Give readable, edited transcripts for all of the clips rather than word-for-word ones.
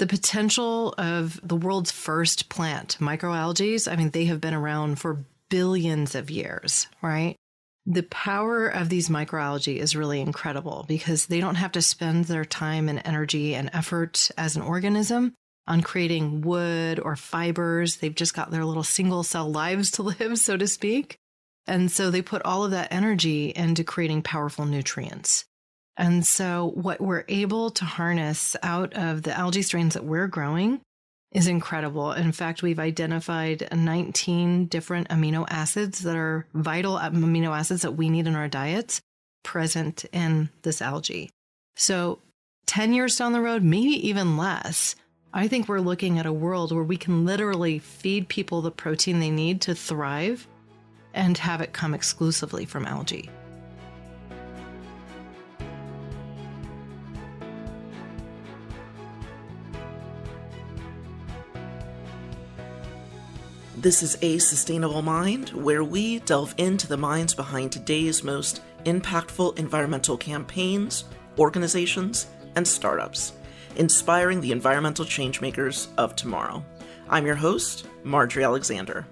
The potential of the world's first plant, microalgae, I mean, they have been around for billions of years, right? The power of these microalgae is really incredible because they don't have to spend their time and energy and effort as an organism on creating wood or fibers. They've just got their little single cell lives to live, so to speak. And so they put all of that energy into creating powerful nutrients. And so what we're able to harness out of the algae strains that we're growing is incredible. In fact, we've identified 19 different amino acids that are vital amino acids that we need in our diets present in this algae. So 10 years down the road, maybe even less, I think we're looking at a world where we can literally feed people the protein they need to thrive and have it come exclusively from algae. This is A Sustainable Mind, where we delve into the minds behind today's most impactful environmental campaigns, organizations, and startups, inspiring the environmental changemakers of tomorrow. I'm your host, Marjorie Alexander.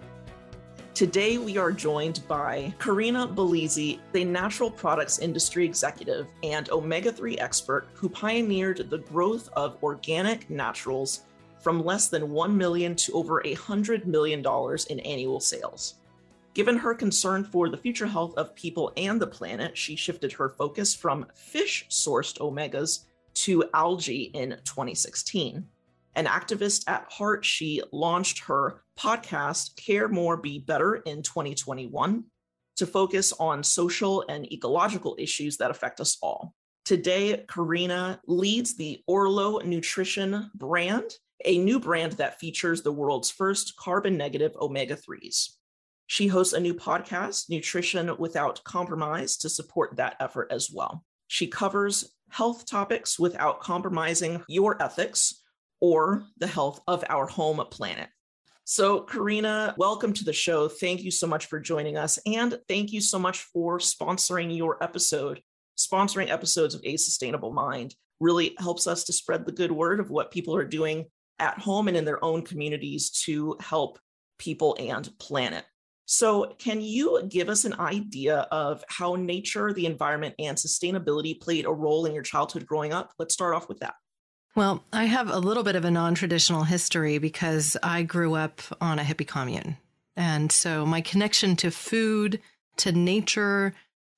Today we are joined by Karina Bellizzi, a natural products industry executive and omega-3 expert who pioneered the growth of organic naturals from less than $1 million to over $100 million in annual sales. Given her concern for the future health of people and the planet, she shifted her focus from fish-sourced omegas to algae in 2016. An activist at heart, she launched her podcast, Care More, Be Better, in 2021 to focus on social and ecological issues that affect us all. Today, Karina leads the Orlo Nutrition brand, a new brand that features the world's first carbon-negative omega-3s. She hosts a new podcast, Nutrition Without Compromise, to support that effort as well. She covers health topics without compromising your ethics or the health of our home planet. So, Karina, welcome to the show. Thank you so much for joining us, and thank you so much for sponsoring your episode. Sponsoring episodes of A Sustainable Mind really helps us to spread the good word of what people are doing at home and in their own communities to help people and planet. So can you give us an idea of how nature, the environment, and sustainability played a role in your childhood growing up? Let's start off with that. Well, I have a little bit of a non-traditional history because I grew up on a hippie commune. And so my connection to food, to nature,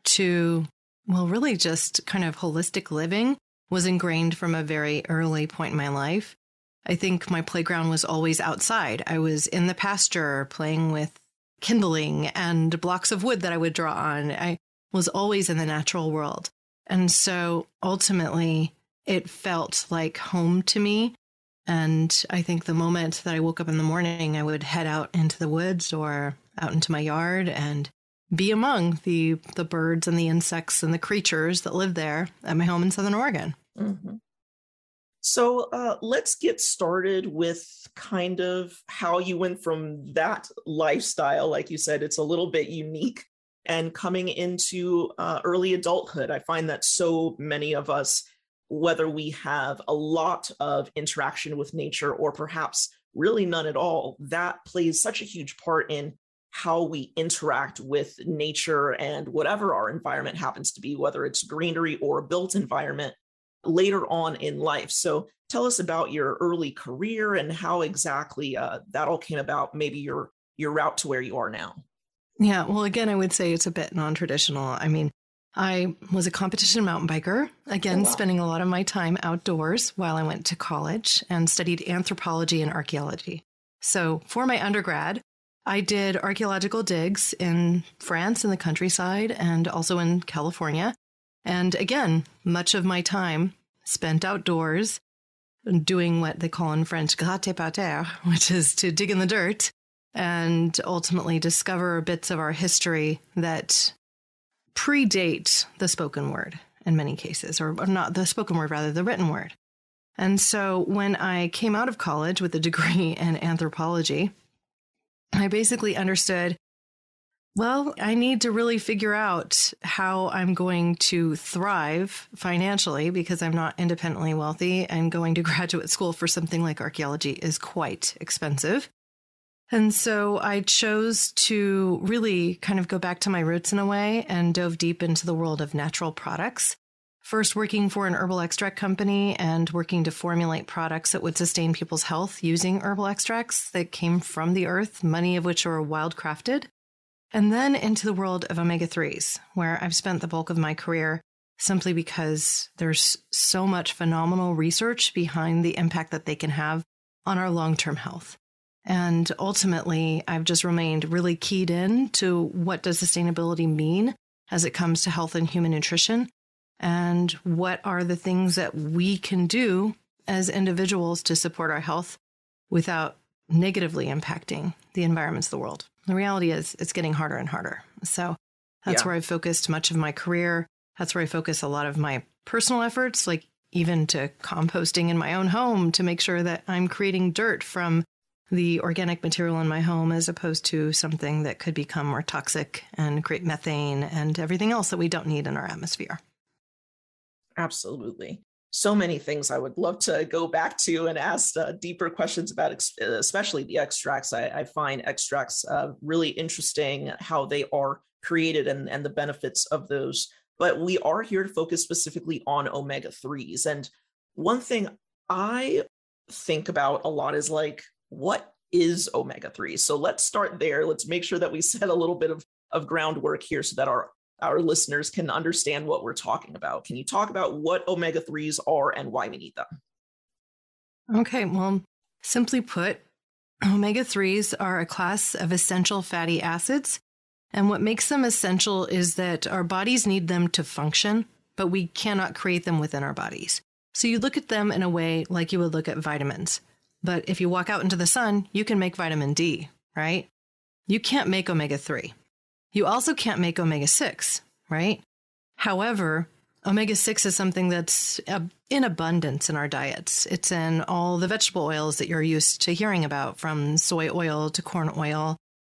to, well, really just kind of holistic living was ingrained from a very early point in my life. I think my playground was always outside. I was in the pasture playing with kindling and blocks of wood that I would draw on. I was always in the natural world. And so ultimately, it felt like home to me. And I think the moment that I woke up in the morning, I would head out into the woods or out into my yard and be among the birds and the insects and the creatures that live there at my home in Southern Oregon. Mm-hmm. So let's get started with kind of how you went from that lifestyle. Like you said, it's a little bit unique, and coming into early adulthood. I find that so many of us, whether we have a lot of interaction with nature or perhaps really none at all, that plays such a huge part in how we interact with nature and whatever our environment happens to be, whether it's greenery or a built environment later on in life. So tell us about your early career and how exactly that all came about, maybe your route to where you are now. Yeah, well, again, I would say it's a bit non-traditional. I mean, I was a competition mountain biker, again, spending a lot of my time outdoors while I went to college and studied anthropology and archaeology. So for my undergrad, I did archaeological digs in France in the countryside and also in California. And again, much of my time spent outdoors doing what they call in French gratter par terre, which is to dig in the dirt and ultimately discover bits of our history that predate the spoken word in many cases, or not the spoken word, rather the written word. And so when I came out of college with a degree in anthropology, I basically understood Well, I need to really figure out how I'm going to thrive financially because I'm not independently wealthy, and going to graduate school for something like archaeology is quite expensive. And so I chose to really kind of go back to my roots in a way and dove deep into the world of natural products. First, working for an herbal extract company and working to formulate products that would sustain people's health using herbal extracts that came from the earth, many of which are wildcrafted. And then into the world of omega-3s, where I've spent the bulk of my career simply because there's so much phenomenal research behind the impact that they can have on our long-term health. And ultimately, I've just remained really keyed in to what does sustainability mean as it comes to health and human nutrition, and what are the things that we can do as individuals to support our health without negatively impacting the environments of the world. The reality is it's getting harder and harder. So that's where I've focused much of my career. That's where I focus a lot of my personal efforts, like even to composting in my own home to make sure that I'm creating dirt from the organic material in my home as opposed to something that could become more toxic and create methane and everything else that we don't need in our atmosphere. Absolutely. So many things I would love to go back to and ask deeper questions about, especially the extracts. I find extracts really interesting, how they are created and the benefits of those. But we are here to focus specifically on omega-3s. And one thing I think about a lot is like, what is omega-3? So let's start there. Let's make sure that we set a little bit of groundwork here so that our listeners can understand what we're talking about. Can you talk about what omega-3s are and why we need them? Okay, well, simply put, omega-3s are a class of essential fatty acids. And what makes them essential is that our bodies need them to function, but we cannot create them within our bodies. So you look at them in a way like you would look at vitamins. But if you walk out into the sun, you can make vitamin D, right? You can't make omega-3. You also can't make omega-6, right? However, omega-6 is something that's in abundance in our diets. It's in all the vegetable oils that you're used to hearing about, from soy oil to corn oil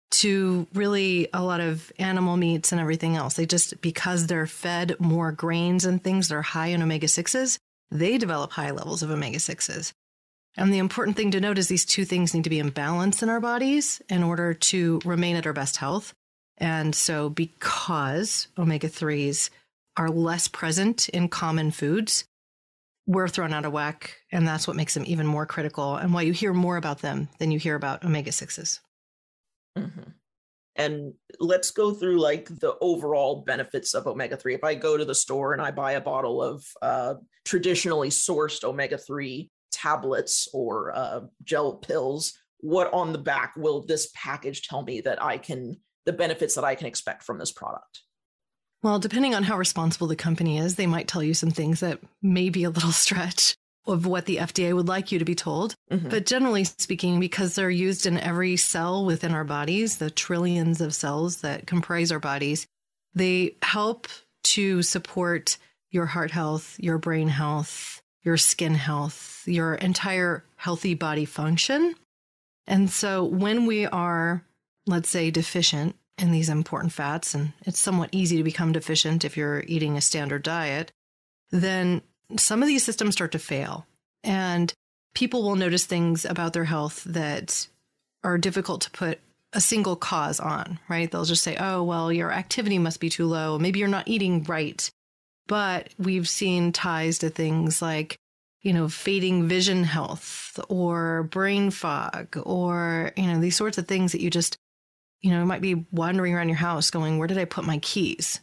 to really a lot of animal meats and everything else. They just, because they're fed more grains and things that are high in omega-6s, they develop high levels of omega-6s. And the important thing to note is these two things need to be in balance in our bodies in order to remain at our best health. And so because omega-3s are less present in common foods, we're thrown out of whack. And that's what makes them even more critical and why you hear more about them than you hear about omega-6s. Mm-hmm. And let's go through like the overall benefits of omega-3. If I go to the store and I buy a bottle of traditionally sourced omega-3 tablets or gel pills, what on the back will this package tell me that the benefits that I can expect from this product? Well, depending on how responsible the company is, they might tell you some things that may be a little stretch of what the FDA would like you to be told. Mm-hmm. But generally speaking, because they're used in every cell within our bodies, the trillions of cells that comprise our bodies, they help to support your heart health, your brain health, your skin health, your entire healthy body function. And so when we are, let's say, deficient in these important fats, and it's somewhat easy to become deficient if you're eating a standard diet, then some of these systems start to fail. And people will notice things about their health that are difficult to put a single cause on, right? They'll just say, oh, well, your activity must be too low. Maybe you're not eating right. But we've seen ties to things like, fading vision health or brain fog or, these sorts of things that you just, might be wandering around your house going, where did I put my keys?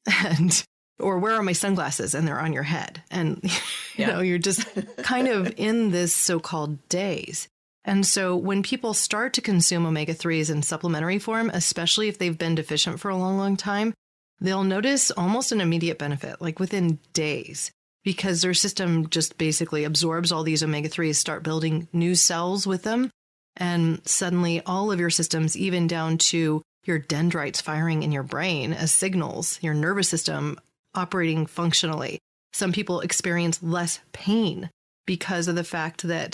Or where are my sunglasses? And they're on your head. And, you're just kind of in this so-called daze. And so when people start to consume omega-3s in supplementary form, especially if they've been deficient for a long, long time, they'll notice almost an immediate benefit, like within days, because their system just basically absorbs all these omega-3s, start building new cells with them. And suddenly all of your systems, even down to your dendrites firing in your brain as signals, your nervous system operating functionally. Some people experience less pain because of the fact that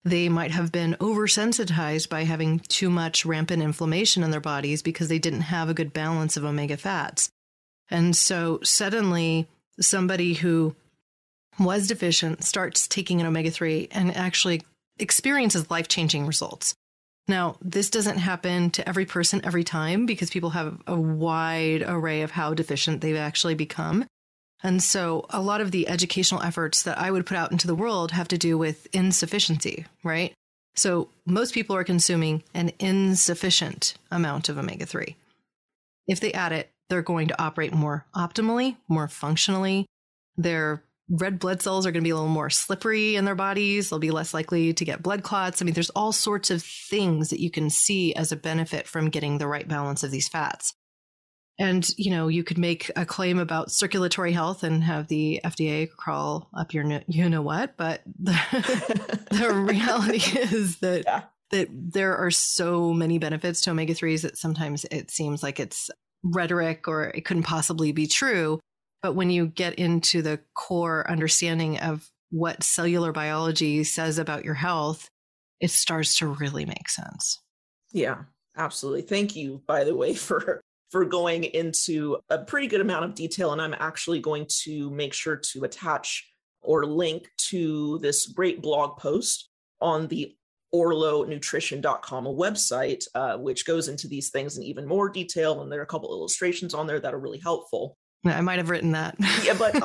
they might have been oversensitized by having too much rampant inflammation in their bodies because they didn't have a good balance of omega fats. And so suddenly somebody who was deficient starts taking an omega-3 and actually experiences life-changing results. Now, this doesn't happen to every person every time because people have a wide array of how deficient they've actually become. And so a lot of the educational efforts that I would put out into the world have to do with insufficiency, right? So most people are consuming an insufficient amount of omega-3. If they add it, they're going to operate more optimally, more functionally. Their red blood cells are going to be a little more slippery in their bodies. They'll be less likely to get blood clots. I mean, there's all sorts of things that you can see as a benefit from getting the right balance of these fats. And, you know, you could make a claim about circulatory health and have the FDA crawl up your, you know what, but the reality is that, that there are so many benefits to omega-3s that sometimes it seems like it's rhetoric or it couldn't possibly be true. But when you get into the core understanding of what cellular biology says about your health, it starts to really make sense. Yeah, absolutely. Thank you, by the way, for going into a pretty good amount of detail. And I'm actually going to make sure to attach or link to this great blog post on the orlonutrition.com website, which goes into these things in even more detail. And there are a couple illustrations on there that are really helpful. I might have written that. Yeah, but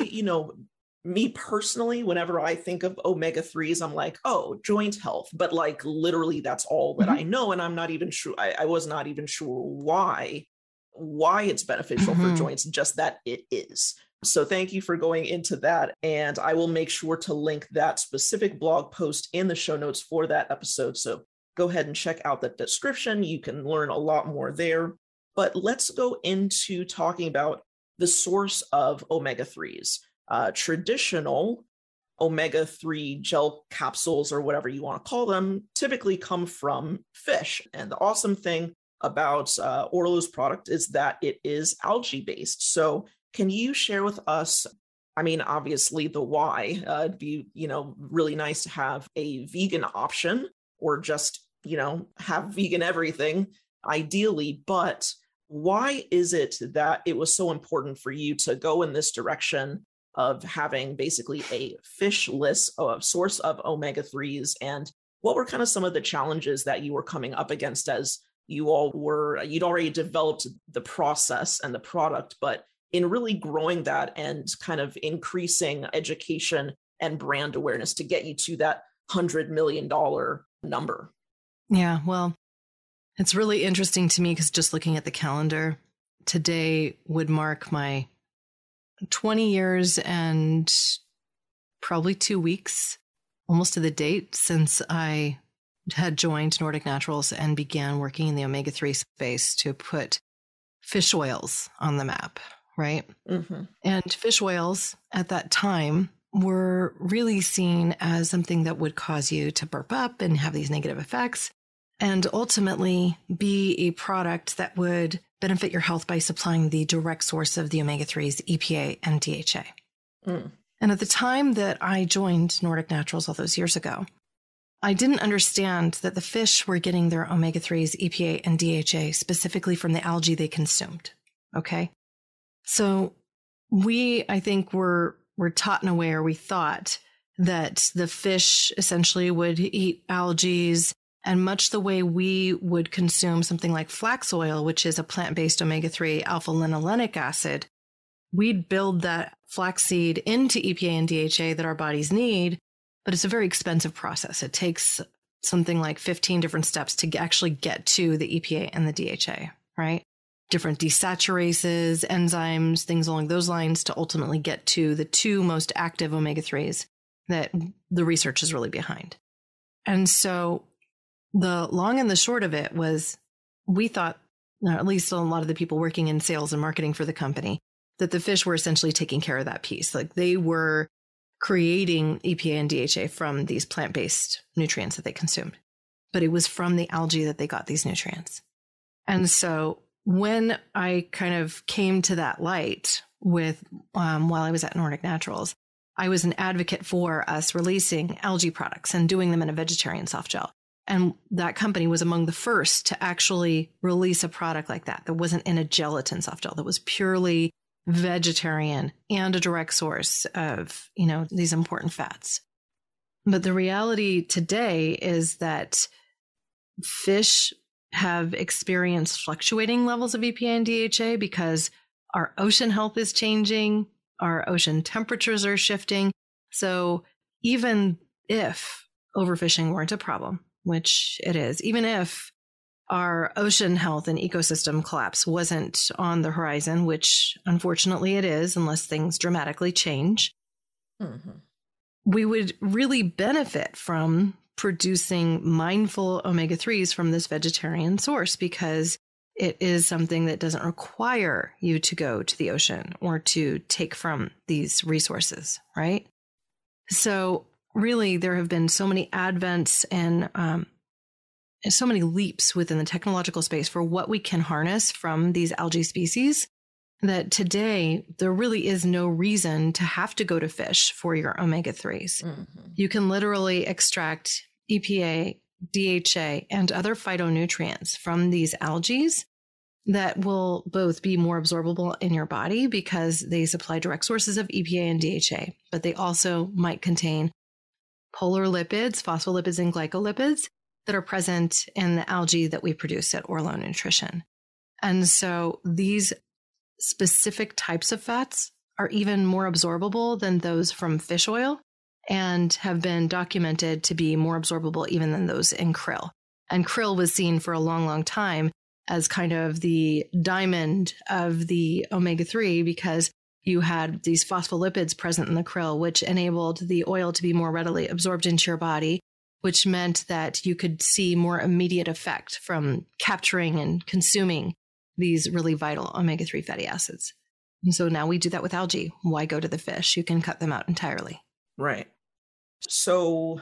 me personally, whenever I think of omega-3s, I'm like, oh, joint health. But like literally that's all that I know. And I'm not even sure. I was not even sure why it's beneficial for joints, just that it is. So thank you for going into that. And I will make sure to link that specific blog post in the show notes for that episode. So go ahead and check out the description. You can learn a lot more there. But let's go into talking about the source of omega-3s. Traditional omega-3 gel capsules, or whatever you want to call them, typically come from fish. And the awesome thing about Orlo's product is that it is algae-based. So can you share with us, I mean, obviously the why? It'd be, really nice to have a vegan option or just, have vegan everything, ideally, but why is it that it was so important for you to go in this direction of having basically a fishless source of omega-3s? And what were kind of some of the challenges that you were coming up against as you'd already developed the process and the product, but in really growing that and kind of increasing education and brand awareness to get you to that $100 million number? Yeah, well, it's really interesting to me because just looking at the calendar, today would mark my 20 years and probably 2 weeks, almost to the date, since I had joined Nordic Naturals and began working in the omega-3 space to put fish oils on the map, right? Mm-hmm. And fish oils at that time were really seen as something that would cause you to burp up and have these negative effects, and ultimately be a product that would benefit your health by supplying the direct source of the omega-3s, EPA and DHA. And at the time that I joined Nordic Naturals all those years ago, I didn't understand that the fish were getting their omega-3s, EPA and DHA specifically from the algae they consumed. Okay. So I think we're taught in a way, or we thought that the fish essentially would eat algae, and much the way we would consume something like flax oil, which is a plant-based omega-3 alpha-linolenic acid, we'd build that flaxseed into EPA and DHA that our bodies need, but it's a very expensive process. It takes something like 15 different steps to actually get to the EPA and the DHA, right? Different desaturases, enzymes, things along those lines to ultimately get to the two most active omega-3s that the research is really behind. And so the long and the short of it was, we thought, or at least a lot of the people working in sales and marketing for the company, that the fish were essentially taking care of that piece. Like they were creating EPA and DHA from these plant-based nutrients that they consumed. But it was from the algae that they got these nutrients. And so when I kind of came to that light with, while I was at Nordic Naturals, I was an advocate for us releasing algae products and doing them in a vegetarian soft gel. And that company was among the first to actually release a product like that wasn't in a gelatin soft gel, that was purely vegetarian and a direct source of, these important fats. But the reality today is that fish have experienced fluctuating levels of EPA and DHA because our ocean health is changing, our ocean temperatures are shifting. So even if overfishing weren't a problem, which it is, even if our ocean health and ecosystem collapse wasn't on the horizon, which unfortunately it is, unless things dramatically change, we would really benefit from producing mindful omega-3s from this vegetarian source, because it is something that doesn't require you to go to the ocean or to take from these resources, right? So really, there have been so many advents and so many leaps within the technological space for what we can harness from these algae species, that today there really is no reason to have to go to fish for your omega-3s. You can literally extract EPA, DHA, and other phytonutrients from these algae that will both be more absorbable in your body because they supply direct sources of EPA and DHA, but they also might contain polar lipids, phospholipids, and glycolipids that are present in the algae that we produce at Orlo Nutrition. And so these specific types of fats are even more absorbable than those from fish oil and have been documented to be more absorbable even than those in krill. And krill was seen for a long, long time as kind of the diamond of the omega-3 because you had these phospholipids present in the krill, which enabled the oil to be more readily absorbed into your body, which meant that you could see more immediate effect from capturing and consuming these really vital omega-3 fatty acids. And so now we do that with algae. Why go to the fish? You can cut them out entirely. Right. So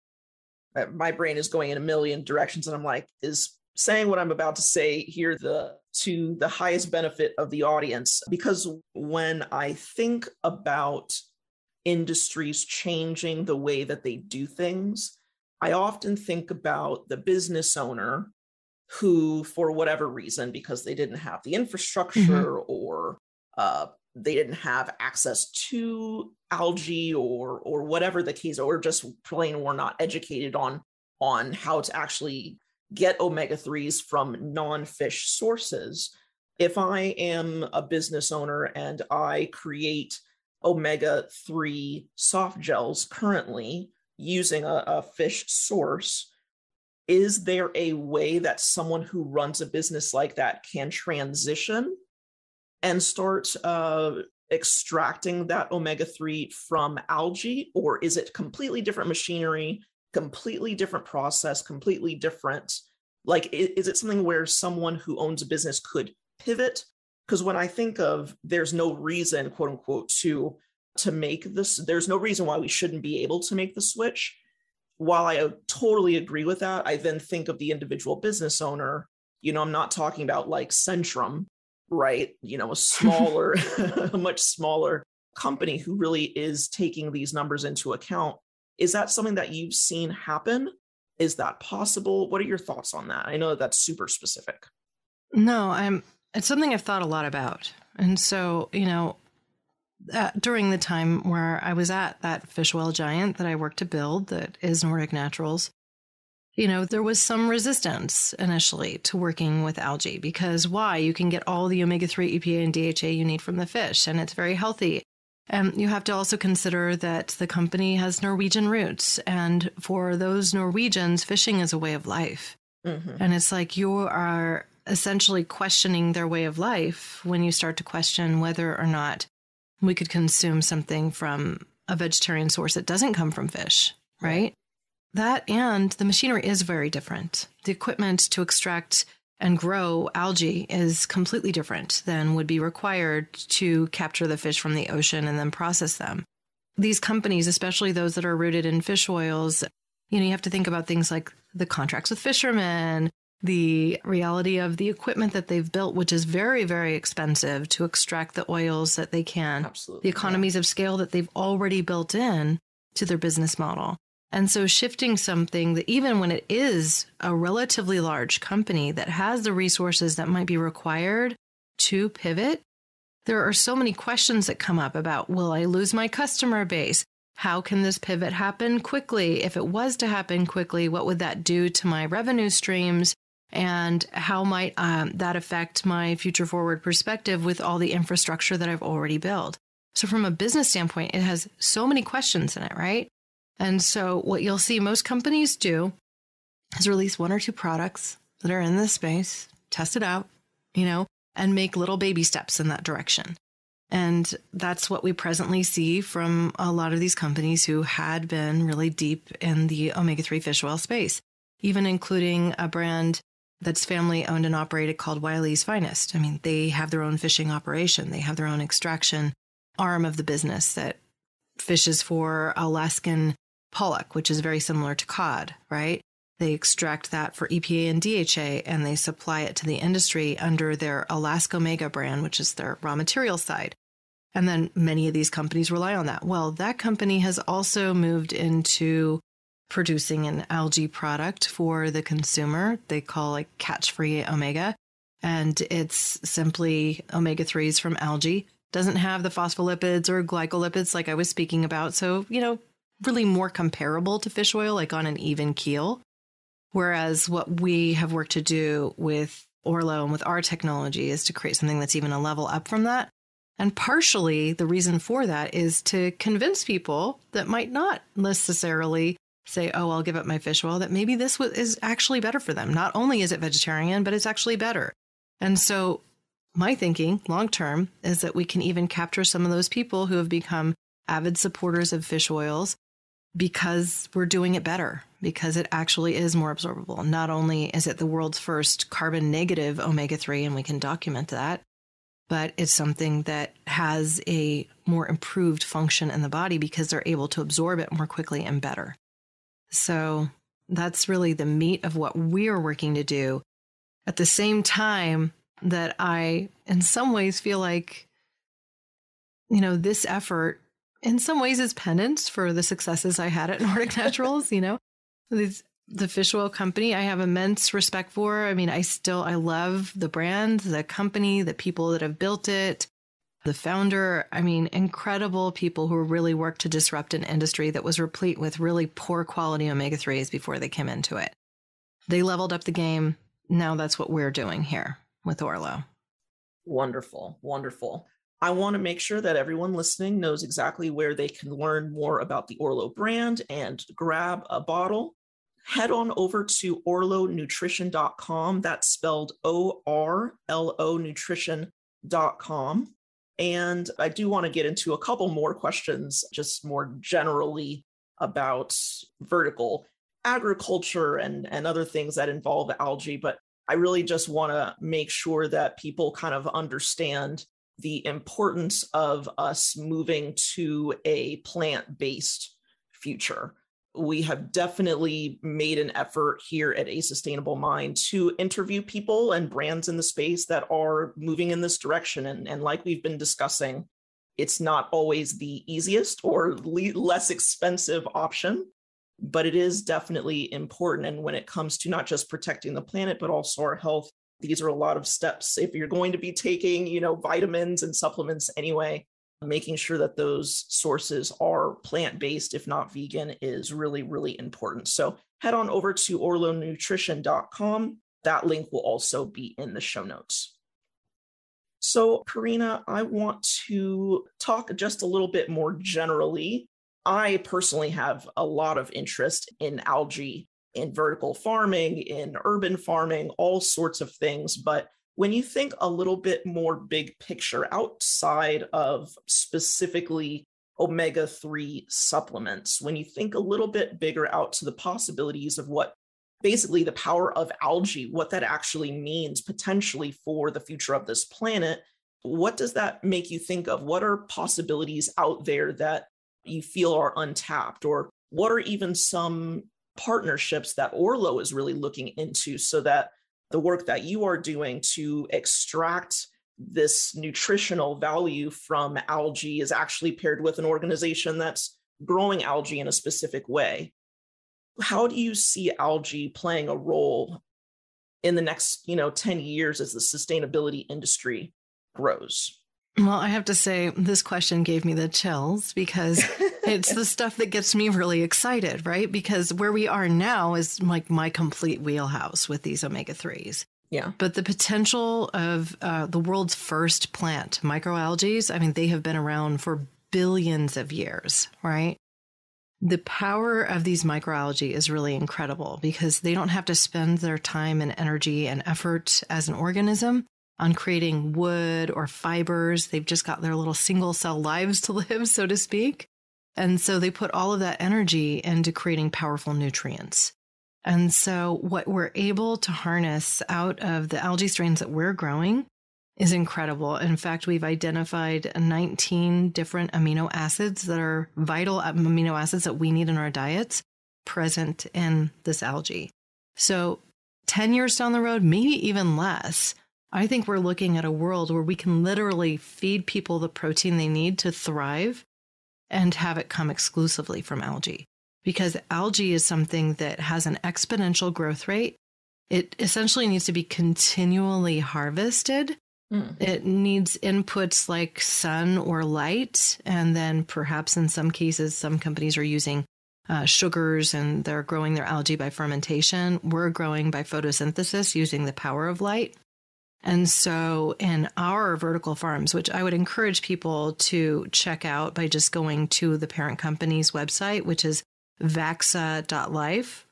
my brain is going in a million directions, and I'm like, is saying what I'm about to say here to the highest benefit of the audience? Because when I think about industries changing the way that they do things, I often think about the business owner who, for whatever reason, because they didn't have the infrastructure or they didn't have access to algae or whatever the case, or just plain were not educated on how to actually get omega-3s from non-fish sources. If I am a business owner and I create omega-3 soft gels currently using a fish source, is there a way that someone who runs a business like that can transition and start extracting that omega-3 from algae? Or is it completely different machinery, completely different process, completely different? Like, is it something where someone who owns a business could pivot? Because when I think of there's no reason, quote unquote, to make this, there's no reason why we shouldn't be able to make the switch. While I totally agree with that, I then think of the individual business owner. I'm not talking about like Centrum, right? A smaller, a much smaller company who really is taking these numbers into account. Is that something that you've seen happen? Is that possible? What are your thoughts on that? I know that's super specific. No, it's something I've thought a lot about. And so, during the time where I was at that fish oil giant that I worked to build, that is Nordic Naturals, there was some resistance initially to working with algae because why? You can get all the omega-3, EPA, and DHA you need from the fish, and it's very healthy. And you have to also consider that the company has Norwegian roots. And for those Norwegians, fishing is a way of life. And it's like you are essentially questioning their way of life when you start to question whether or not we could consume something from a vegetarian source that doesn't come from fish, right? That and the machinery is very different. The equipment to extract and grow algae is completely different than would be required to capture the fish from the ocean and then process them. These companies, especially those that are rooted in fish oils, you have to think about things like the contracts with fishermen, the reality of the equipment that they've built, which is very, very expensive to extract the oils that they can, Absolutely, the economies of scale that they've already built in to their business model. And so shifting something that even when it is a relatively large company that has the resources that might be required to pivot, there are so many questions that come up about, will I lose my customer base? How can this pivot happen quickly? If it was to happen quickly, what would that do to my revenue streams? And how might that affect my future forward perspective with all the infrastructure that I've already built? So from a business standpoint, it has so many questions in it, right? And so what you'll see most companies do is release one or two products that are in this space, test it out, and make little baby steps in that direction. And that's what we presently see from a lot of these companies who had been really deep in the omega-3 fish oil space, even including a brand that's family owned and operated called Wiley's Finest. I mean, they have their own fishing operation. They have their own extraction arm of the business that fishes for Alaskan pollock, which is very similar to cod, right? They extract that for EPA and DHA, and they supply it to the industry under their Alaska Omega brand, which is their raw material side. And then many of these companies rely on that. Well, that company has also moved into producing an algae product for the consumer. They call it catch-free omega. And it's simply omega-3s from algae. Doesn't have the phospholipids or glycolipids like I was speaking about. So, really more comparable to fish oil, like on an even keel. Whereas what we have worked to do with Orlo and with our technology is to create something that's even a level up from that. And partially the reason for that is to convince people that might not necessarily say, oh, I'll give up my fish oil, that maybe this is actually better for them. Not only is it vegetarian, but it's actually better. And so my thinking long term is that we can even capture some of those people who have become avid supporters of fish oils because we're doing it better, because it actually is more absorbable. Not only is it the world's first carbon negative omega-3, and we can document that, but it's something that has a more improved function in the body because they're able to absorb it more quickly and better. So that's really the meat of what we're working to do. At the same time that I, in some ways, feel like, this effort in some ways is penance for the successes I had at Nordic Naturals, the fish oil company I have immense respect for. I mean, I love the brand, the company, the people that have built it, the founder. I mean, incredible people who really worked to disrupt an industry that was replete with really poor quality omega-3s before they came into it. They leveled up the game. Now that's what we're doing here with Orlo. Wonderful. Wonderful. I want to make sure that everyone listening knows exactly where they can learn more about the Orlo brand and grab a bottle. Head on over to orlonutrition.com. That's spelled ORLO nutrition.com. And I do want to get into a couple more questions, just more generally about vertical agriculture and other things that involve algae. But I really just want to make sure that people kind of understand the importance of us moving to a plant-based future. We have definitely made an effort here at A Sustainable Mind to interview people and brands in the space that are moving in this direction. And like we've been discussing, it's not always the easiest or less expensive option, but it is definitely important. And when it comes to not just protecting the planet, but also our health, these are a lot of steps. If you're going to be taking, vitamins and supplements anyway, making sure that those sources are plant-based, if not vegan, is really, really important. So head on over to orlonutrition.com. That link will also be in the show notes. So, Karina, I want to talk just a little bit more generally. I personally have a lot of interest in algae, in vertical farming, in urban farming, all sorts of things. But when you think a little bit more big picture outside of specifically omega-3 supplements, when you think a little bit bigger out to the possibilities of what basically the power of algae, what that actually means potentially for the future of this planet, what does that make you think of? What are possibilities out there that you feel are untapped? Or what are even some partnerships that Orlo is really looking into so that the work that you are doing to extract this nutritional value from algae is actually paired with an organization that's growing algae in a specific way. How do you see algae playing a role in the next, 10 years as the sustainability industry grows? Well, I have to say, this question gave me the chills because it's the stuff that gets me really excited, right? Because where we are now is like my complete wheelhouse with these omega-3s. Yeah. But the potential of the world's first plant, microalgae, I mean, they have been around for billions of years, right? The power of these microalgae is really incredible because they don't have to spend their time and energy and effort as an organism on creating wood or fibers. They've just got their little single cell lives to live, so to speak. And so they put all of that energy into creating powerful nutrients. And so what we're able to harness out of the algae strains that we're growing is incredible. In fact, we've identified 19 different amino acids that are vital amino acids that we need in our diets present in this algae. So 10 years down the road, maybe even less, I think we're looking at a world where we can literally feed people the protein they need to thrive and have it come exclusively from algae. Because algae is something that has an exponential growth rate. It essentially needs to be continually harvested. It needs inputs like sun or light. And then perhaps in some cases, some companies are using sugars and they're growing their algae by fermentation. We're growing by photosynthesis using the power of light. And so in our vertical farms, which I would encourage people to check out by just going to the parent company's website, which is vaxa.life.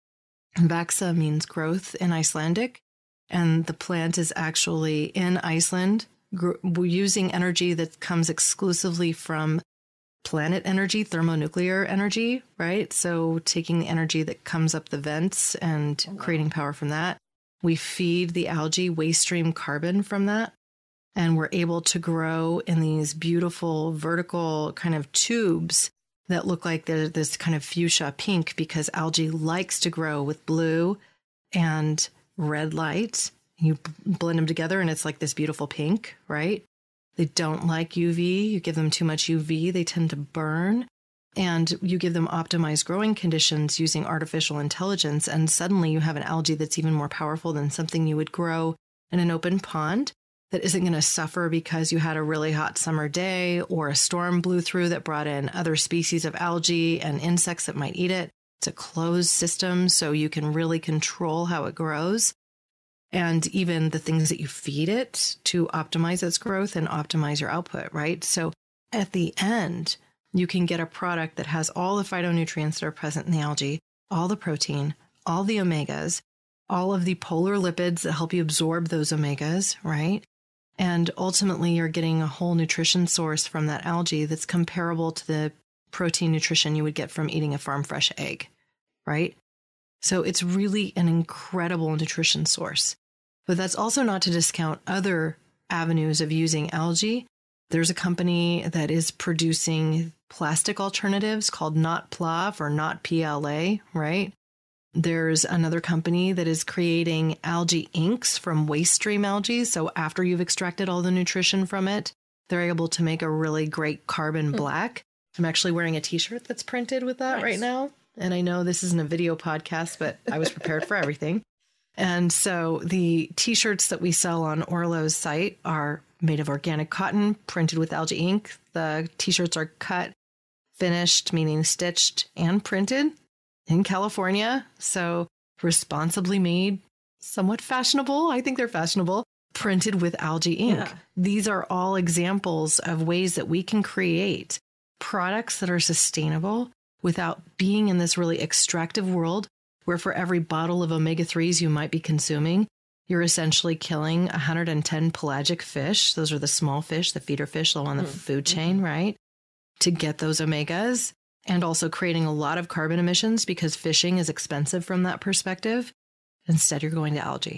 Vaxa means growth in Icelandic. And the plant is actually in Iceland, using energy that comes exclusively from planet energy, thermonuclear energy, right? So taking the energy that comes up the vents and creating power from that. We feed the algae waste stream carbon from that. And we're able to grow in these beautiful vertical kind of tubes that look like they're this kind of fuchsia pink because algae likes to grow with blue and red light. You blend them together and it's like this beautiful pink, right? They don't like UV. You give them too much UV, they tend to burn. And you give them optimized growing conditions using artificial intelligence. And suddenly you have an algae that's even more powerful than something you would grow in an open pond that isn't going to suffer because you had a really hot summer day or a storm blew through that brought in other species of algae and insects that might eat it. It's a closed system, so you can really control how it grows and even the things that you feed it to optimize its growth and optimize your output, right? So at the end, you can get a product that has all the phytonutrients that are present in the algae, all the protein, all the omegas, all of the polar lipids that help you absorb those omegas, right? And ultimately, you're getting a whole nutrition source from that algae that's comparable to the protein nutrition you would get from eating a farm fresh egg, right? So it's really an incredible nutrition source. But that's also not to discount other avenues of using algae. There's a company that is producing plastic alternatives called Not Plav or Not PLA, right? There's another company that is creating algae inks from waste stream algae. So after you've extracted all the nutrition from it, they're able to make a really great carbon black. I'm actually wearing a t-shirt that's printed with that right now. And I know this isn't a video podcast, but I was prepared for everything. And so the t-shirts that we sell on Orlo's site are made of organic cotton, printed with algae ink. The t-shirts are cut, finished, meaning stitched and printed in California. So responsibly made, somewhat fashionable. I think they're fashionable, printed with algae ink. Yeah. These are all examples of ways that we can create products that are sustainable without being in this really extractive world where for every bottle of omega-3s you might be consuming, you're essentially killing 110 pelagic fish. Those are the small fish, the feeder fish on the food chain, right? To get those omegas, and also creating a lot of carbon emissions because fishing is expensive from that perspective. Instead, you're going to algae.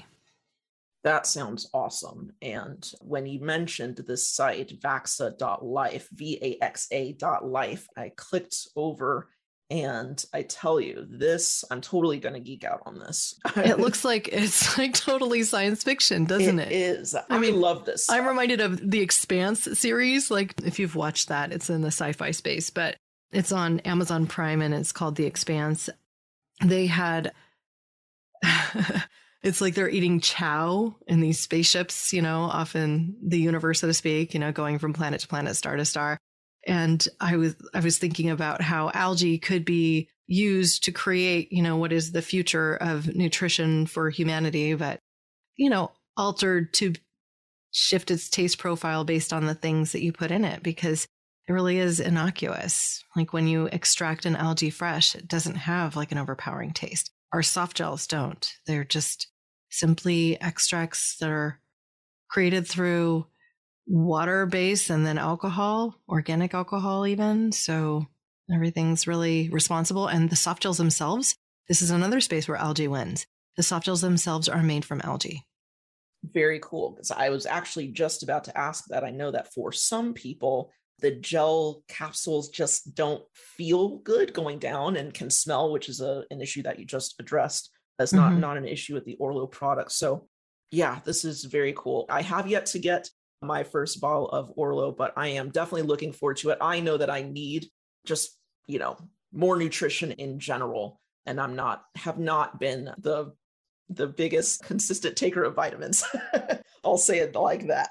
That sounds awesome. And when you mentioned this site, vaxa.life, VAXA.life, I clicked over And I tell you, this, I'm totally going to geek out on this. It looks like it's like totally science fiction, doesn't it? It is. I mean, love this stuff. I'm reminded of the Expanse series. Like if you've watched that, it's in the sci-fi space, but it's on Amazon Prime and it's called The Expanse. They had, it's like they're eating chow in these spaceships, off in the universe, so to speak, going from planet to planet, star to star. And I was thinking about how algae could be used to create, what is the future of nutrition for humanity, but, altered to shift its taste profile based on the things that you put in it, because it really is innocuous. Like when you extract an algae fresh, it doesn't have like an overpowering taste. Our soft gels don't. They're just simply extracts that are created through water base and then alcohol, organic alcohol even. So everything's really responsible. And the soft gels themselves, this is another space where algae wins. The soft gels themselves are made from algae. Very cool. Because I was actually just about to ask that. I know that for some people, the gel capsules just don't feel good going down and can smell, which is an issue that you just addressed. That's not an issue with the Orlo product. So yeah, this is very cool. I have yet to get my first bottle of Orlo, but I am definitely looking forward to it. I know that I need just, more nutrition in general. And have not been the biggest consistent taker of vitamins. I'll say it like that.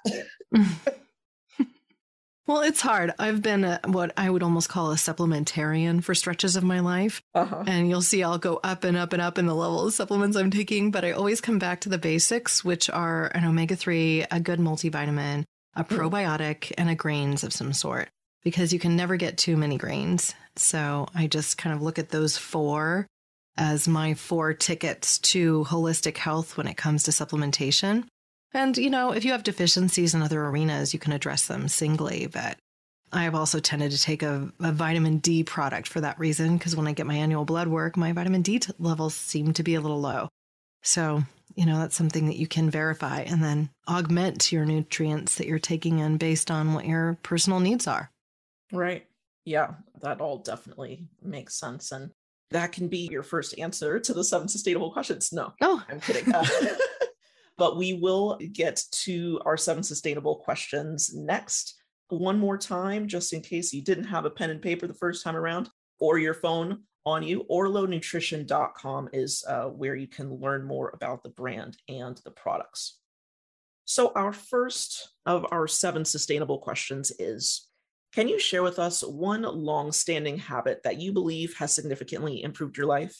Well, it's hard. I've been what I would almost call a supplementarian for stretches of my life. And you'll see I'll go up and up and up in the level of supplements I'm taking, but I always come back to the basics, which are an omega-3, a good multivitamin, a probiotic, and a grains of some sort, because you can never get too many grains. So I just kind of look at those 4 as my 4 tickets to holistic health when it comes to supplementation. And, if you have deficiencies in other arenas, you can address them singly. But I have also tended to take a vitamin D product for that reason, because when I get my annual blood work, my vitamin D levels seem to be a little low. So, that's something that you can verify and then augment your nutrients that you're taking in based on what your personal needs are. Right. Yeah, that all definitely makes sense. And that can be your first answer to the 7 sustainable questions. No, I'm kidding. But we will get to our 7 sustainable questions next. One more time, just in case you didn't have a pen and paper the first time around, or your phone on you, orlonutrition.com is where you can learn more about the brand and the products. So our first of our 7 sustainable questions is, can you share with us one long-standing habit that you believe has significantly improved your life?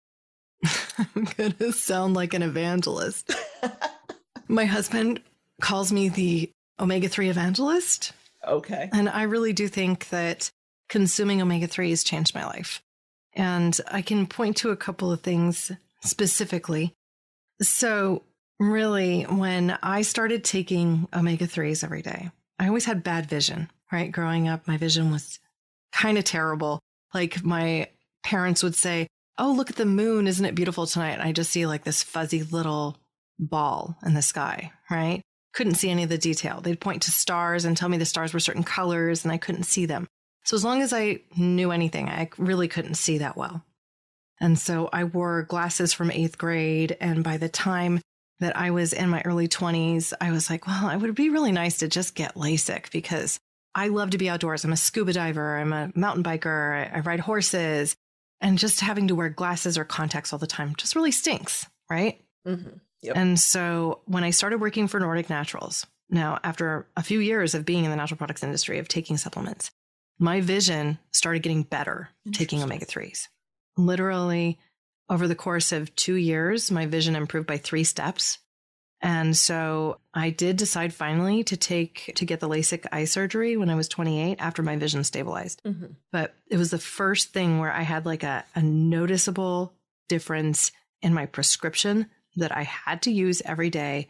I'm going to sound like an evangelist. My husband calls me the omega-3 evangelist. Okay. And I really do think that consuming omega-3 has changed my life. And I can point to a couple of things specifically. So really, when I started taking omega-3s every day, I always had bad vision, right? Growing up, my vision was kind of terrible. Like my parents would say, "Oh, look at the moon. Isn't it beautiful tonight?" And I just see like this fuzzy little ball in the sky, right? Couldn't see any of the detail. They'd point to stars and tell me the stars were certain colors and I couldn't see them. So as long as I knew anything, I really couldn't see that well. And so I wore glasses from 8th grade. And by the time that I was in my early 20s, I was like, well, it would be really nice to just get LASIK, because I love to be outdoors. I'm a scuba diver. I'm a mountain biker. I ride horses. And just having to wear glasses or contacts all the time just really stinks, right? Mm-hmm. Yep. And so when I started working for Nordic Naturals, now after a few years of being in the natural products industry, of taking supplements, my vision started getting better taking omega-3s. Literally over the course of 2 years, my vision improved by 3 steps. And so I did decide finally to get the LASIK eye surgery when I was 28 after my vision stabilized. Mm-hmm. But it was the first thing where I had like a noticeable difference in my prescription that I had to use every day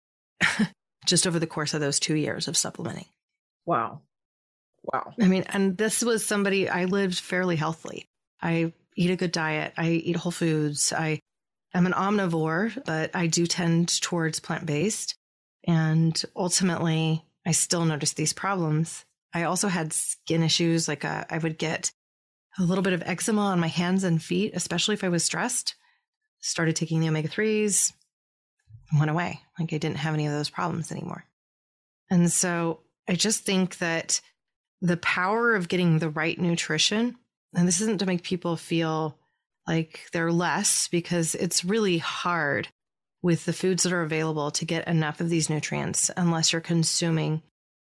just over the course of those 2 years of supplementing. Wow. I mean, and this was somebody, I lived fairly healthily. I eat a good diet. I eat whole foods. I'm an omnivore, but I do tend towards plant-based. And ultimately, I still noticed these problems. I also had skin issues. Like I would get a little bit of eczema on my hands and feet, especially if I was stressed. Started taking the omega-3s, went away. Like I didn't have any of those problems anymore. And so I just think that the power of getting the right nutrition, and this isn't to make people feel like they're less, because it's really hard with the foods that are available to get enough of these nutrients unless you're consuming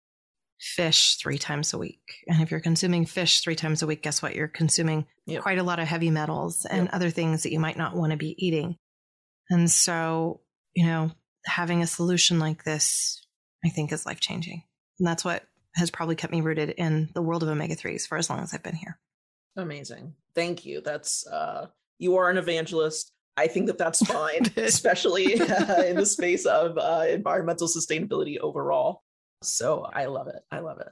fish 3 times a week. And if you're consuming fish 3 times a week, guess what? You're consuming quite a lot of heavy metals and other things that you might not want to be eating. And so, having a solution like this, I think, is life-changing. And that's what has probably kept me rooted in the world of omega-3s for as long as I've been here. Amazing. Thank you. That's, you are an evangelist. I think that that's fine, especially in the space of environmental sustainability overall. So I love it. I love it.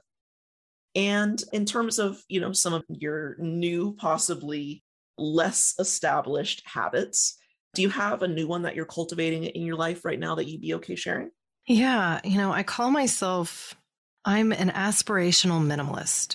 And in terms of, some of your new, possibly less established habits, do you have a new one that you're cultivating in your life right now that you'd be okay sharing? Yeah. I call myself, I'm an aspirational minimalist.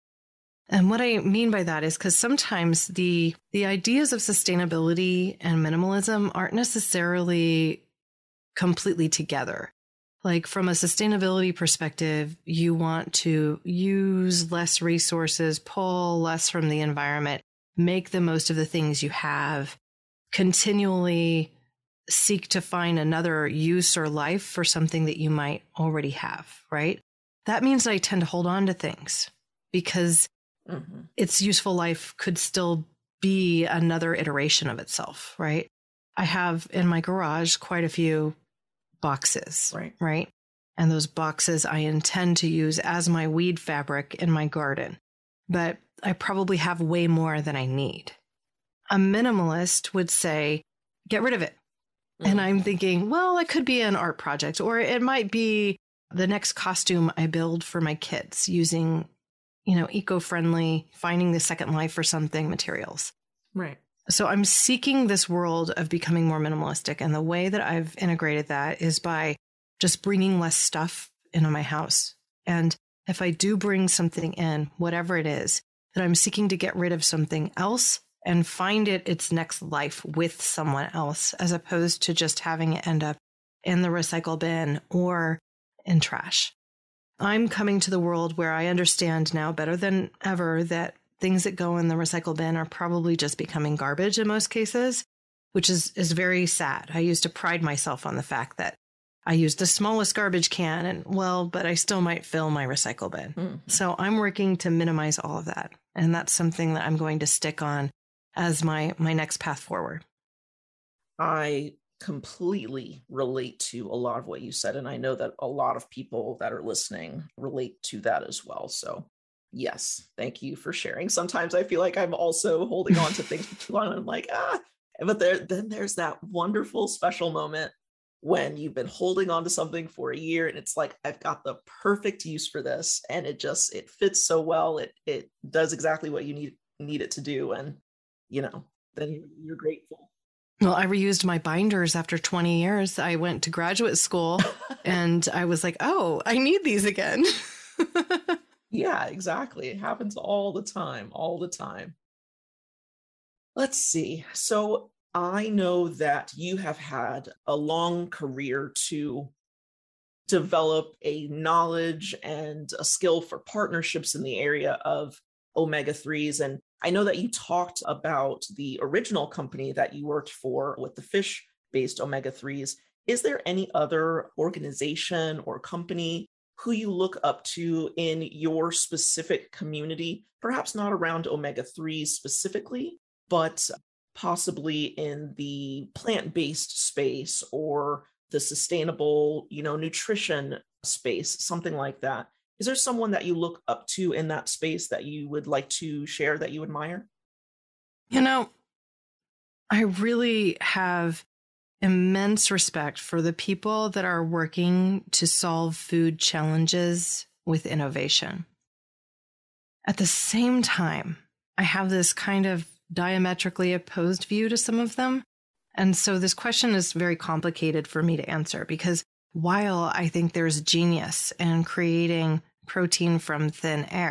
And what I mean by that is because sometimes the ideas of sustainability and minimalism aren't necessarily completely together. Like from a sustainability perspective, you want to use less resources, pull less from the environment, make the most of the things you have, continually seek to find another use or life for something that you might already have, right? That means I tend to hold on to things because its useful life could still be another iteration of itself, right? I have in my garage quite a few boxes, right? And those boxes I intend to use as my weed fabric in my garden, but I probably have way more than I need. A minimalist would say, get rid of it. And I'm thinking, well, it could be an art project, or it might be the next costume I build for my kids using, eco-friendly, finding the second life for something materials. Right. So I'm seeking this world of becoming more minimalistic. And the way that I've integrated that is by just bringing less stuff into my house. And if I do bring something in, whatever it is, that I'm seeking to get rid of something else and find it its next life with someone else, as opposed to just having it end up in the recycle bin or in trash. I'm coming to the world where I understand now better than ever that things that go in the recycle bin are probably just becoming garbage in most cases, which is very sad. I used to pride myself on the fact that I used the smallest garbage can but I still might fill my recycle bin. So I'm working to minimize all of that. And that's something that I'm going to stick on as my next path forward. I completely relate to a lot of what you said. And I know that a lot of people that are listening relate to that as well. So yes, thank you for sharing. Sometimes I feel like I'm also holding on to things for too long. And I'm like, but then there's that wonderful special moment when you've been holding on to something for a year and it's like, I've got the perfect use for this. And it fits so well. It does exactly what you need it to do. And, then you're grateful. Well, I reused my binders after 20 years. I went to graduate school and I was like, oh, I need these again. Yeah, exactly. It happens all the time. Let's see. So I know that you have had a long career to develop a knowledge and a skill for partnerships in the area of omega-3s. And I know that you talked about the original company that you worked for with the fish-based omega-3s. Is there any other organization or company who you look up to in your specific community, perhaps not around omega-3s specifically, but possibly in the plant-based space or the sustainable, nutrition space, something like that? Is there someone that you look up to in that space that you would like to share that you admire? I really have immense respect for the people that are working to solve food challenges with innovation. At the same time, I have this kind of diametrically opposed view to some of them. And so this question is very complicated for me to answer because while I think there's genius in creating protein from thin air,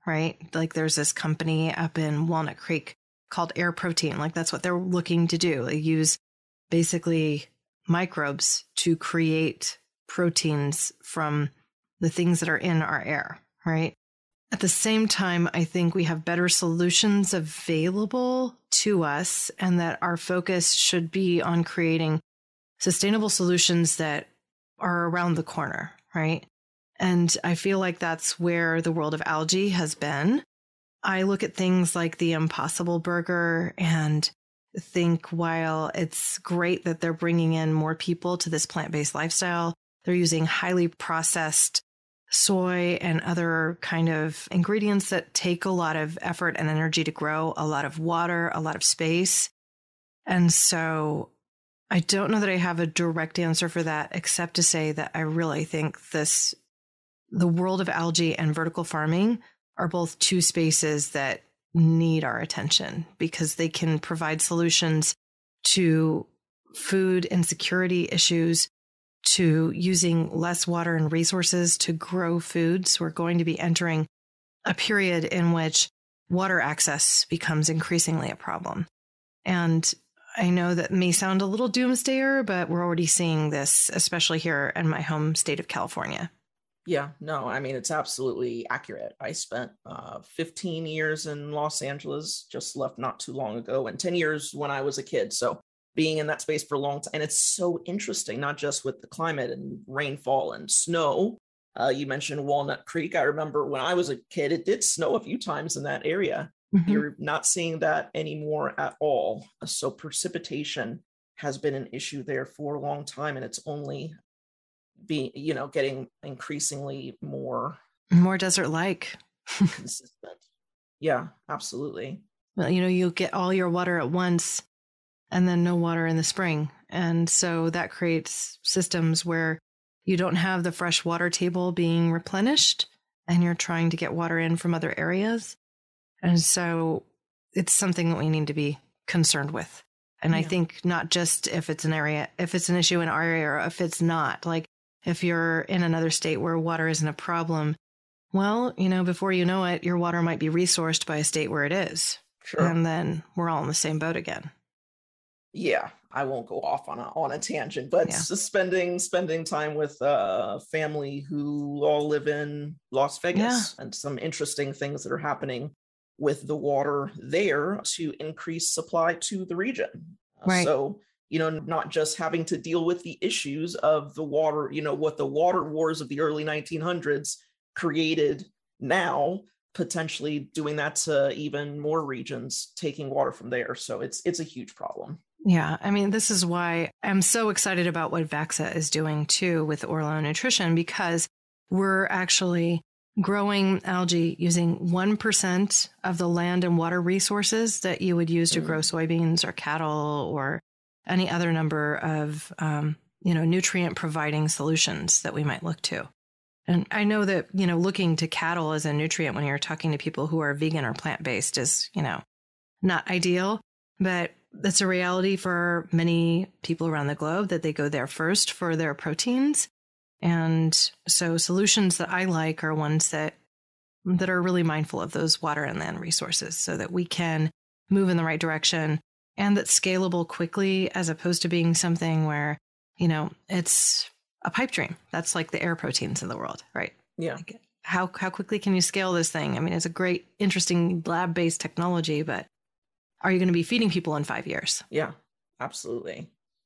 right? Like there's this company up in Walnut Creek called Air Protein. Like that's what they're looking to do. They use basically microbes to create proteins from the things that are in our air, right? At the same time, I think we have better solutions available to us, and that our focus should be on creating sustainable solutions that are around the corner, right? And I feel like that's where the world of algae has been. I look at things like the Impossible Burger and think, while it's great that they're bringing in more people to this plant-based lifestyle, they're using highly processed soy and other kind of ingredients that take a lot of effort and energy to grow, a lot of water, a lot of space. And so I don't know that I have a direct answer for that, except to say that I really think the world of algae and vertical farming are both two spaces that need our attention, because they can provide solutions to food insecurity issues, to using less water and resources to grow foods. We're going to be entering a period in which water access becomes increasingly a problem. And I know that may sound a little doomsdayer, but we're already seeing this, especially here in my home state of California. Yeah, no, I mean, it's absolutely accurate. I spent 15 years in Los Angeles, just left not too long ago, and 10 years when I was a kid. So being in that space for a long time, and it's so interesting, not just with the climate and rainfall and snow. You mentioned Walnut Creek. I remember when I was a kid, it did snow a few times in that area. Mm-hmm. You're not seeing that anymore at all. So precipitation has been an issue there for a long time, and it's only getting increasingly more desert-like. Consistent. Yeah, absolutely. Well, you get all your water at once and then no water in the spring. And so that creates systems where you don't have the fresh water table being replenished, and you're trying to get water in from other areas. And so it's something that we need to be concerned with. And I think not just if it's an issue in our area, or if it's not. Like, if you're in another state where water isn't a problem, well, before you know it, your water might be resourced by a state where it is. Sure. And then we're all in the same boat again. Yeah, I won't go off on a tangent, but spending time with family who all live in Las Vegas, and some interesting things that are happening with the water there to increase supply to the region. Right. So, not just having to deal with the issues of the water, what the water wars of the early 1900s created now, potentially doing that to even more regions, taking water from there. So it's a huge problem. Yeah. I mean, this is why I'm so excited about what VAXA is doing too with Orlo Nutrition, because we're actually growing algae using 1% of the land and water resources that you would use to grow soybeans or cattle or any other number of, nutrient providing solutions that we might look to. And I know that, looking to cattle as a nutrient when you're talking to people who are vegan or plant-based is, not ideal, but that's a reality for many people around the globe, that they go there first for their proteins. And so solutions that I like are ones that are really mindful of those water and land resources, so that we can move in the right direction, and that's scalable quickly, as opposed to being something where, it's a pipe dream. That's like the air proteins in the world, right? Yeah. Like, how quickly can you scale this thing? I mean, it's a great, interesting lab-based technology, but are you going to be feeding people in 5 years? Yeah, absolutely.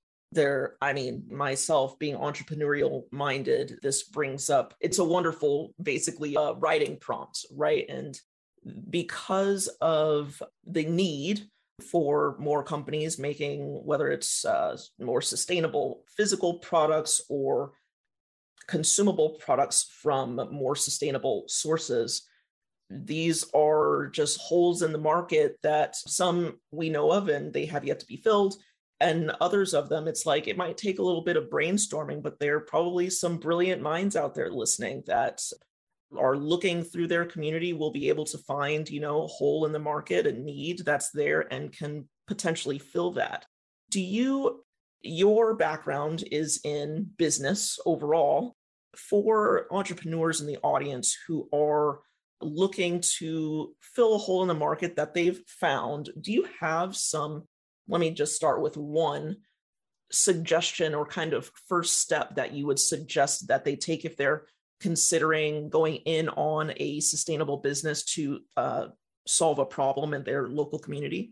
Myself being entrepreneurial minded, this brings up, it's a wonderful, basically writing prompt, right? And because of the need for more companies making, whether it's more sustainable physical products or consumable products from more sustainable sources, these are just holes in the market that some we know of and they have yet to be filled. And others of them, it's like, it might take a little bit of brainstorming, but there are probably some brilliant minds out there listening that are looking through their community, will be able to find, a hole in the market, a need that's there, and can potentially fill that. Your background is in business overall. For entrepreneurs in the audience who are looking to fill a hole in the market that they've found, do you have some, let me just start with one suggestion or kind of first step that you would suggest that they take if they're considering going in on a sustainable business to solve a problem in their local community?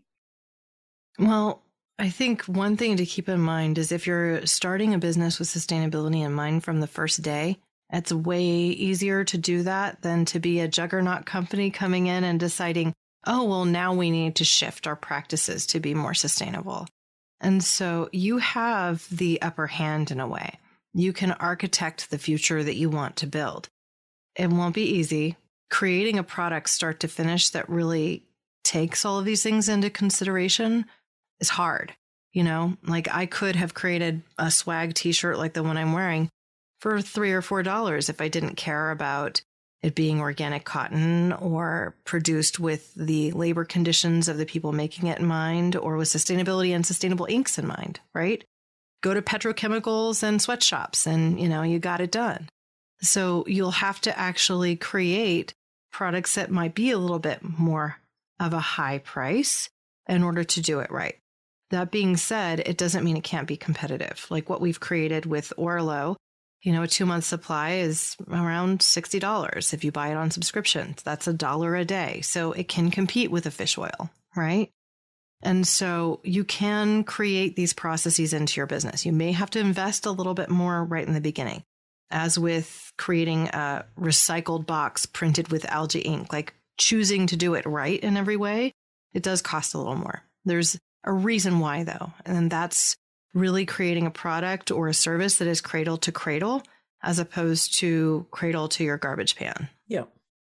Well, I think one thing to keep in mind is if you're starting a business with sustainability in mind from the first day, it's way easier to do that than to be a juggernaut company coming in and deciding, oh, well, now we need to shift our practices to be more sustainable. And so you have the upper hand in a way. You can architect the future that you want to build. It won't be easy. Creating a product start to finish that really takes all of these things into consideration is hard. Like I could have created a swag t-shirt like the one I'm wearing for $3 or $4 if I didn't care about it being organic cotton or produced with the labor conditions of the people making it in mind, or with sustainability and sustainable inks in mind, right? Go to petrochemicals and sweatshops and, you got it done. So you'll have to actually create products that might be a little bit more of a high price in order to do it right. That being said, it doesn't mean it can't be competitive. Like what we've created with Orlo, a 2-month supply is around $60 if you buy it on subscription. That's $1 a day. So it can compete with a fish oil, right? And so you can create these processes into your business. You may have to invest a little bit more right in the beginning. As with creating a recycled box printed with algae ink, like choosing to do it right in every way, it does cost a little more. There's a reason why, though, and that's really creating a product or a service that is cradle to cradle as opposed to cradle to your garbage pan. Yeah.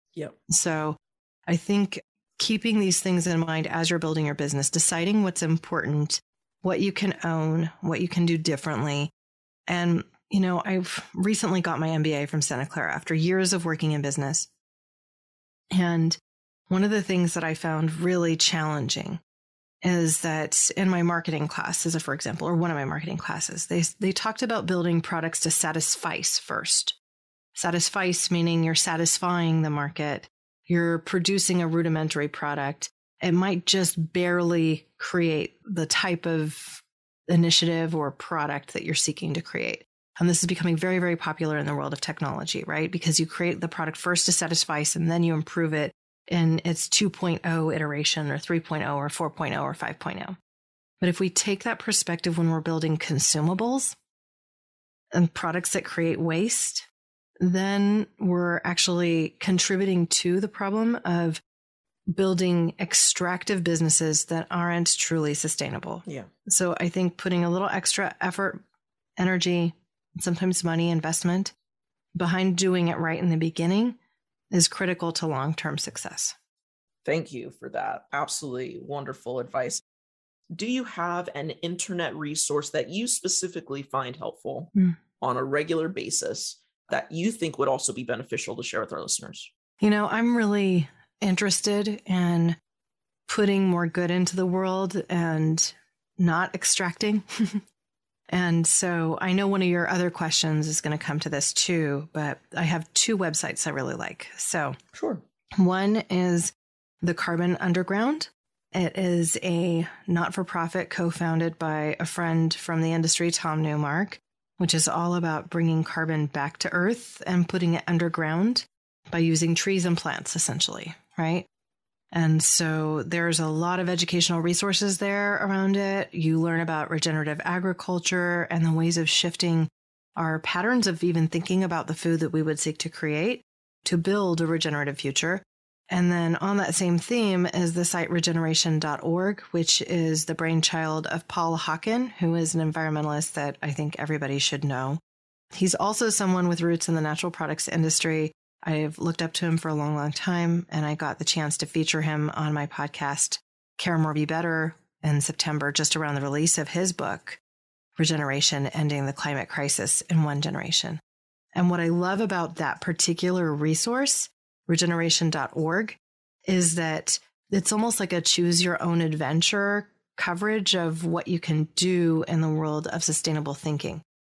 So I think keeping these things in mind as you're building your business, deciding what's important, what you can own, what you can do differently. And, I've recently got my MBA from Santa Clara after years of working in business. And one of the things that I found really challenging is that in my marketing class, for example, or one of my marketing classes, they talked about building products to satisfice first. Satisfice meaning you're satisfying the market. You're producing a rudimentary product. It might just barely create the type of initiative or product that you're seeking to create. And this is becoming very, very popular in the world of technology, right? Because you create the product first to satisfy, and then you improve it in its 2.0 iteration or 3.0 or 4.0 or 5.0. But if we take that perspective when we're building consumables and products that create waste, then we're actually contributing to the problem of building extractive businesses that aren't truly sustainable. Yeah. So I think putting a little extra effort, energy, sometimes money, investment behind doing it right in the beginning is critical to long-term success. Thank you for that. Absolutely wonderful advice. Do you have an internet resource that you specifically find helpful on a regular basis that you think would also be beneficial to share with our listeners? I'm really interested in putting more good into the world and not extracting. And so I know one of your other questions is going to come to this too, but I have 2 websites I really like. So sure. One is the Carbon Underground. It is a not-for-profit co-founded by a friend from the industry, Tom Newmark, which is all about bringing carbon back to Earth and putting it underground by using trees and plants, essentially, right? And so there's a lot of educational resources there around it. You learn about regenerative agriculture and the ways of shifting our patterns of even thinking about the food that we would seek to create to build a regenerative future. And then on that same theme is the site regeneration.org, which is the brainchild of Paul Hawken, who is an environmentalist that I think everybody should know. He's also someone with roots in the natural products industry. I've looked up to him for a long, long time, and I got the chance to feature him on my podcast, Care More Be Better, in September, just around the release of his book, Regeneration, Ending the Climate Crisis in One Generation. And what I love about that particular resource, regeneration.org, is that it's almost like a choose your own adventure coverage of what you can do in the world of sustainable thinking.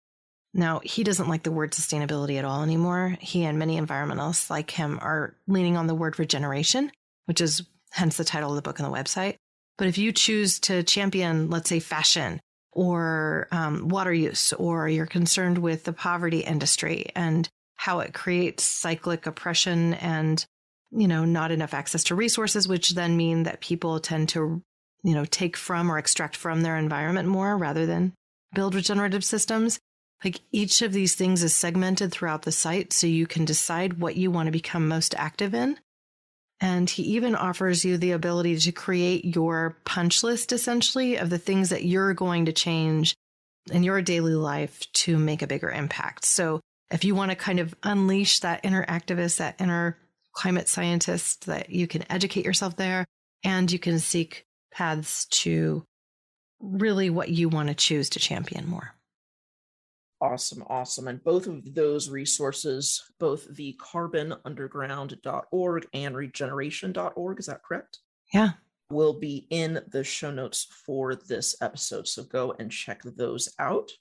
Now, he doesn't like the word sustainability at all anymore. He and many environmentalists like him are leaning on the word regeneration, which is hence the title of the book and the website. But if you choose to champion, let's say, fashion or water use, or you're concerned with the poverty industry and how it creates cyclic oppression and, not enough access to resources, which then mean that people tend to, take from or extract from their environment more rather than build regenerative systems. Like each of these things is segmented throughout the site so you can decide what you want to become most active in. And he even offers you the ability to create your punch list, essentially, of the things that you're going to change in your daily life to make a bigger impact. So if you want to kind of unleash that inner activist, that inner climate scientist, that you can educate yourself there and you can seek paths to really what you want to choose to champion more. Awesome, awesome. And both of those resources, both the carbonunderground.org and regeneration.org, is that correct? Yeah. Will be in the show notes for this episode. So go and check those out.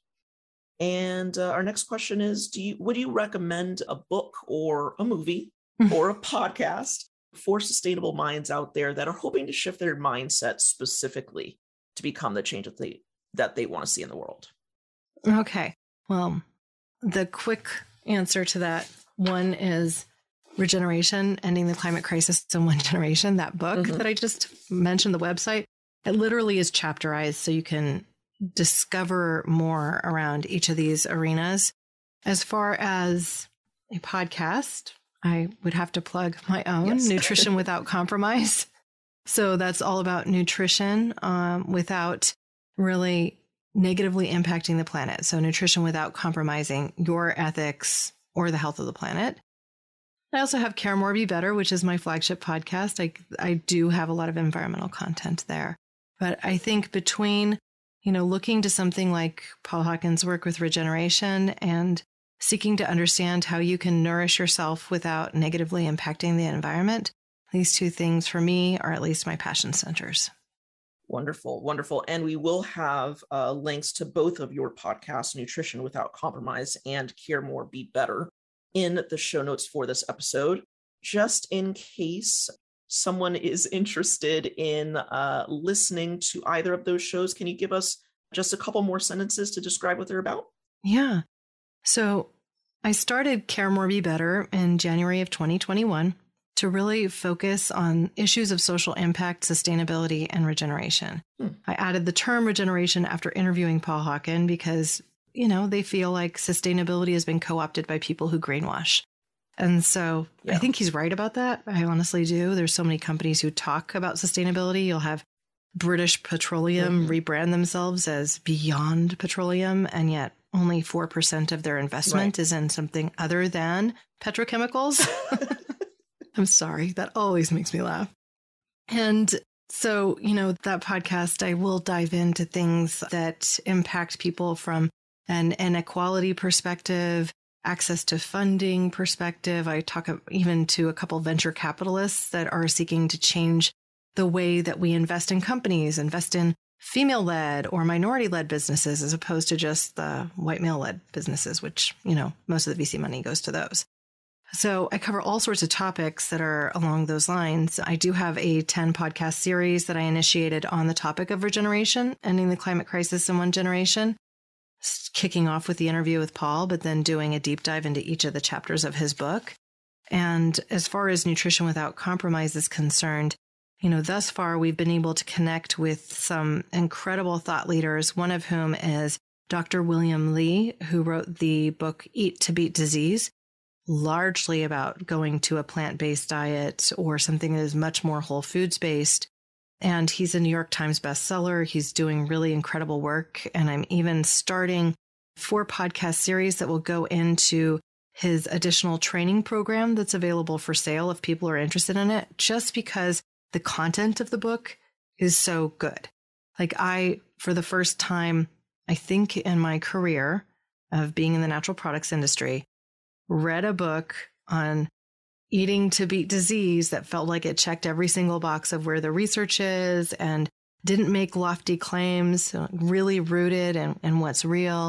And our next question is, would you recommend a book or a movie or a podcast for sustainable minds out there that are hoping to shift their mindset specifically to become the change that they want to see in the world? Okay. Well, the quick answer to that one is Regeneration, Ending the Climate Crisis in One Generation, that book that I just mentioned, the website. It literally is chapterized so you can discover more around each of these arenas. As far as a podcast, I would have to plug my own, Nutrition Without Compromise. So that's all about nutrition without really negatively impacting the planet. So nutrition without compromising your ethics or the health of the planet. I also have Care More, Be Better, which is my flagship podcast. I do have a lot of environmental content there. But I think between, looking to something like Paul Hawken's work with regeneration and seeking to understand how you can nourish yourself without negatively impacting the environment, these two things for me are at least my passion centers. Wonderful, wonderful. And we will have links to both of your podcasts, Nutrition Without Compromise and Care More, Be Better, in the show notes for this episode. Just in case someone is interested in listening to either of those shows, can you give us just a couple more sentences to describe what they're about? Yeah. So I started Care More, Be Better in January of 2021. to really focus on issues of social impact, sustainability, and regeneration. I added the term regeneration after interviewing Paul Hawken because, they feel like sustainability has been co-opted by people who greenwash. And so I think he's right about that. I honestly do. There's so many companies who talk about sustainability. You'll have British Petroleum rebrand themselves as Beyond Petroleum, and yet only 4% of their investment is in something other than petrochemicals. I'm sorry. That always makes me laugh. And so, that podcast, I will dive into things that impact people from an inequality perspective, access to funding perspective. I talk even to a couple venture capitalists that are seeking to change the way that we invest in companies, invest in female-led or minority-led businesses, as opposed to just the white male-led businesses, which, most of the VC money goes to those. So I cover all sorts of topics that are along those lines. I do have a 10 podcast series that I initiated on the topic of regeneration, ending the climate crisis in one generation, kicking off with the interview with Paul, but then doing a deep dive into each of the chapters of his book. And as far as Nutrition Without Compromise is concerned, thus far we've been able to connect with some incredible thought leaders, one of whom is Dr. William Li, who wrote the book Eat to Beat Disease, largely about going to a plant-based diet or something that is much more whole foods based. And he's a New York Times bestseller. He's doing really incredible work. And I'm even starting 4 podcast series that will go into his additional training program that's available for sale if people are interested in it, just because the content of the book is so good. Like for the first time, I think in my career of being in the natural products industry, read a book on eating to beat disease that felt like it checked every single box of where the research is and didn't make lofty claims, really rooted in what's real.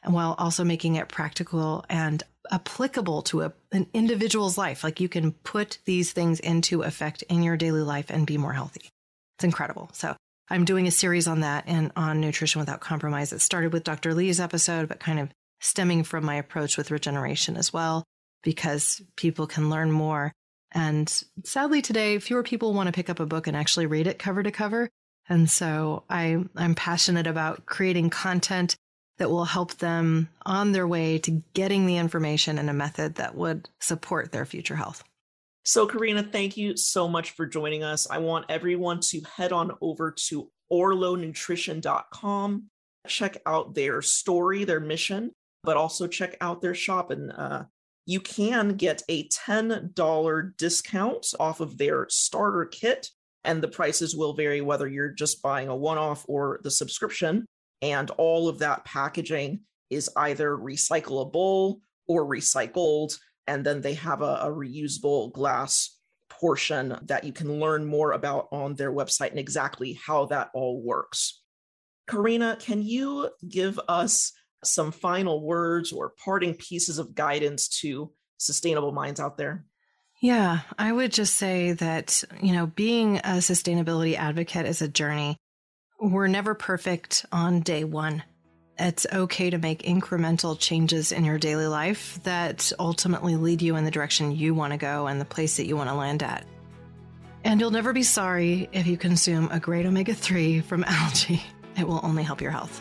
while also making it practical and applicable to an individual's life. Like you can put these things into effect in your daily life and be more healthy. It's incredible. So I'm doing a series on that and on nutrition without compromise. It started with Dr. Lee's episode, but kind of stemming from my approach with regeneration as well, because people can learn more. And sadly today, fewer people want to pick up a book and actually read it cover to cover. And so I'm passionate about creating content that will help them on their way to getting the information in a method that would support their future health. So, Karina, thank you so much for joining us. I want everyone to head on over to orlonutrition.com, check out their story, their mission, but also check out their shop. And you can get a $10 discount off of their starter kit. And the prices will vary whether you're just buying a one-off or the subscription. And all of that packaging is either recyclable or recycled. And then they have a reusable glass portion that you can learn more about on their website and exactly how that all works. Karina, can you give us some final words or parting pieces of guidance to sustainable minds out there? Yeah, I would just say that, being a sustainability advocate is a journey. We're never perfect on day one. It's okay to make incremental changes in your daily life that ultimately lead you in the direction you want to go and the place that you want to land at. And you'll never be sorry if you consume a great omega-3 from algae. It will only help your health.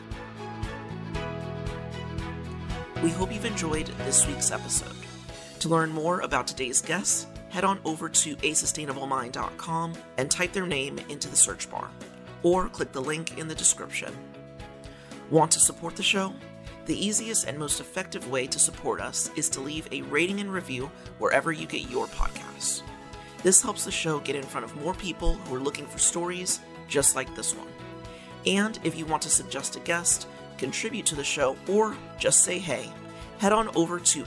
We hope you've enjoyed this week's episode. To learn more about today's guests, head on over to asustainablemind.com and type their name into the search bar, or click the link in the description. Want to support the show? The easiest and most effective way to support us is to leave a rating and review wherever you get your podcasts. This helps the show get in front of more people who are looking for stories just like this one. And if you want to suggest a guest, contribute to the show, or just say hey, head on over to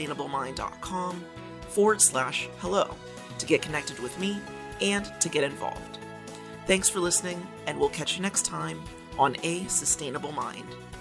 asustainablemind.com/hello to get connected with me and to get involved. Thanks for listening, and we'll catch you next time on A Sustainable Mind.